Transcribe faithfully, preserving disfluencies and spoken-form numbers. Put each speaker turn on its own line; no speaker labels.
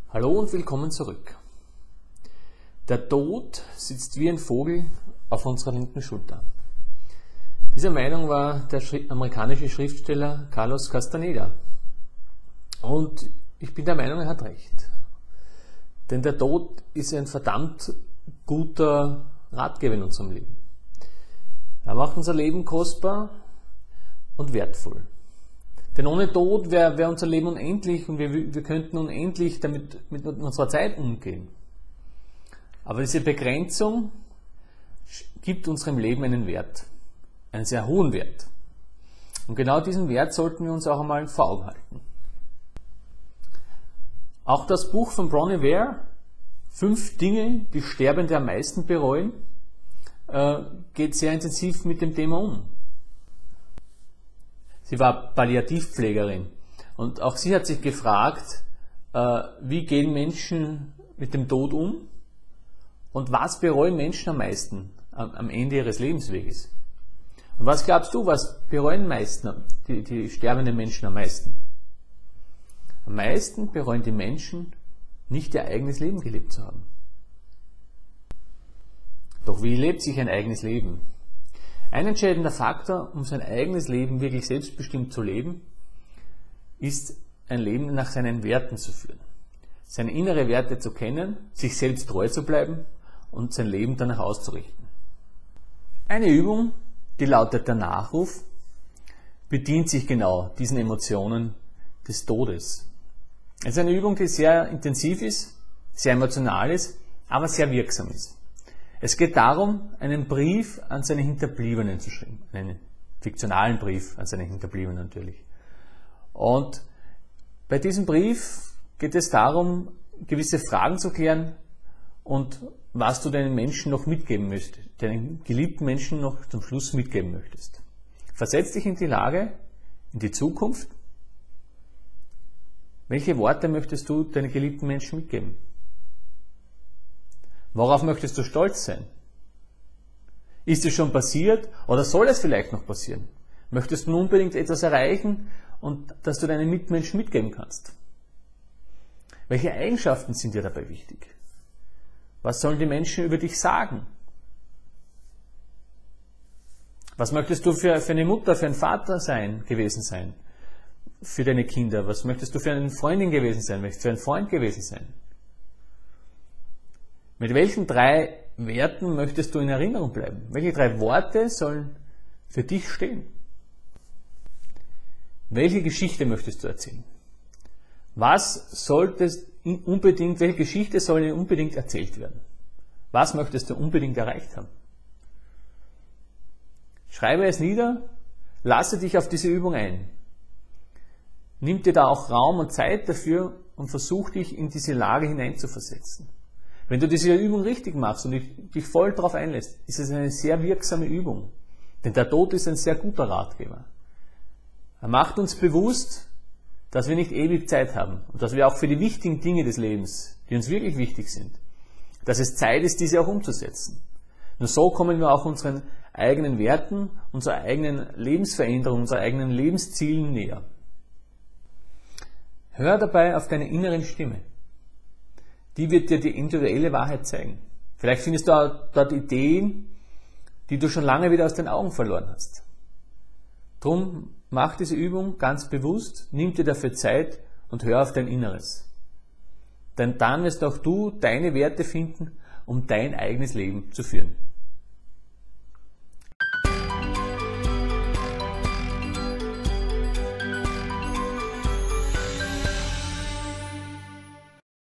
Hallo und willkommen zurück. Der Tod sitzt wie ein Vogel auf unserer linken Schulter. Dieser Meinung war der amerikanische Schriftsteller Carlos Castaneda. Und ich bin der Meinung, er hat recht. Denn der Tod ist ein verdammt guter Ratgeber in unserem Leben. Er macht unser Leben kostbar und wertvoll. Denn ohne Tod wäre wär unser Leben unendlich und wir, wir könnten unendlich damit mit unserer Zeit umgehen. Aber diese Begrenzung gibt unserem Leben einen Wert, einen sehr hohen Wert. Und genau diesen Wert sollten wir uns auch einmal vor Augen halten. Auch das Buch von Bronnie Ware, Fünf Dinge, die Sterbende am meisten bereuen, äh, geht sehr intensiv mit dem Thema um. Sie war Palliativpflegerin und auch sie hat sich gefragt, äh, wie gehen Menschen mit dem Tod um und was bereuen Menschen am meisten am, am Ende ihres Lebensweges. Und was glaubst du, was bereuen meisten, die, die sterbenden Menschen am meisten? Am meisten bereuen die Menschen, nicht ihr eigenes Leben gelebt zu haben. Doch wie lebt sich ein eigenes Leben? Ein entscheidender Faktor, um sein eigenes Leben wirklich selbstbestimmt zu leben, ist ein Leben nach seinen Werten zu führen. Seine innere Werte zu kennen, sich selbst treu zu bleiben und sein Leben danach auszurichten. Eine Übung, die lautet der Nachruf, bedient sich genau diesen Emotionen des Todes. Es ist eine Übung, die sehr intensiv ist, sehr emotional ist, aber sehr wirksam ist. Es geht darum, einen Brief an seine Hinterbliebenen zu schreiben. Einen fiktionalen Brief an seine Hinterbliebenen natürlich. Und bei diesem Brief geht es darum, gewisse Fragen zu klären und was du deinen Menschen noch mitgeben möchtest, deinen geliebten Menschen noch zum Schluss mitgeben möchtest. Versetz dich in die Lage, in die Zukunft. Welche Worte möchtest du deinen geliebten Menschen mitgeben? Worauf möchtest du stolz sein? Ist es schon passiert oder soll es vielleicht noch passieren? Möchtest du unbedingt etwas erreichen und dass du deinen Mitmenschen mitgeben kannst? Welche Eigenschaften sind dir dabei wichtig? Was sollen die Menschen über dich sagen? Was möchtest du für, für eine Mutter, für einen Vater sein, gewesen sein? Für deine Kinder? Was möchtest du für eine Freundin gewesen sein? Für einen Freund gewesen sein? Mit welchen drei Werten möchtest du in Erinnerung bleiben? Welche drei Worte sollen für dich stehen? Welche Geschichte möchtest du erzählen? Was solltest unbedingt, welche Geschichte soll unbedingt erzählt werden? Was möchtest du unbedingt erreicht haben? Schreibe es nieder, lasse dich auf diese Übung ein. Nimm dir da auch Raum und Zeit dafür und versuch dich in diese Lage hineinzuversetzen. Wenn du diese Übung richtig machst und dich voll darauf einlässt, ist es eine sehr wirksame Übung. Denn der Tod ist ein sehr guter Ratgeber. Er macht uns bewusst, dass wir nicht ewig Zeit haben und dass wir auch für die wichtigen Dinge des Lebens, die uns wirklich wichtig sind, dass es Zeit ist, diese auch umzusetzen. Nur so kommen wir auch unseren eigenen Werten, unserer eigenen Lebensveränderung, unseren eigenen Lebenszielen näher. Hör dabei auf deine inneren Stimme. Die wird dir die individuelle Wahrheit zeigen. Vielleicht findest du dort Ideen, die du schon lange wieder aus den Augen verloren hast. Drum mach diese Übung ganz bewusst, nimm dir dafür Zeit und hör auf dein Inneres. Denn dann wirst auch du deine Werte finden, um dein eigenes Leben zu führen.